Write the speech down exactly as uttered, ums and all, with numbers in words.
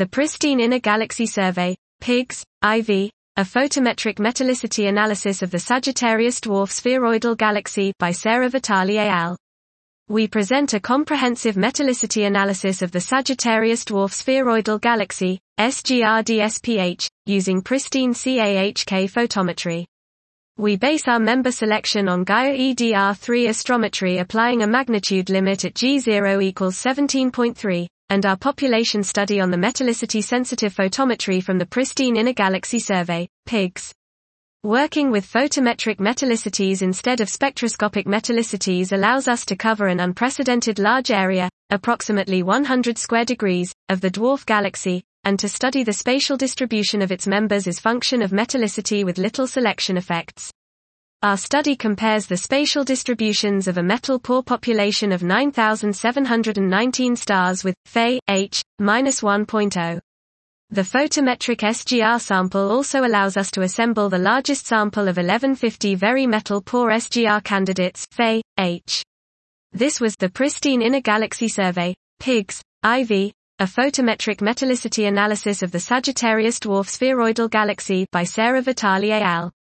The Pristine Inner Galaxy Survey, PIGS, I V, a photometric metallicity analysis of the Sagittarius dwarf spheroidal galaxy by Sarah Vitale et al. We present a comprehensive metallicity analysis of the Sagittarius dwarf spheroidal galaxy, S G R D S P H, using pristine C A H K photometry. We base our member selection on Gaia E D R three astrometry applying a magnitude limit at G zero equals seventeen point three, and our population study on the metallicity-sensitive photometry from the Pristine Inner Galaxy Survey, PIGS. Working with photometric metallicities instead of spectroscopic metallicities allows us to cover an unprecedented large area, approximately one hundred square degrees, of the dwarf galaxy, and to study the spatial distribution of its members as function of metallicity with little selection effects. Our study compares the spatial distributions of a metal-poor population of nine thousand seven hundred nineteen stars with Phe H minus one point zero. The photometric S G R sample also allows us to assemble the largest sample of eleven fifty very metal-poor S G R candidates Phe H. This was the Pristine Inner Galaxy Survey, PIGS, I V, a photometric metallicity analysis of the Sagittarius dwarf spheroidal galaxy by Sarah Vitale et al.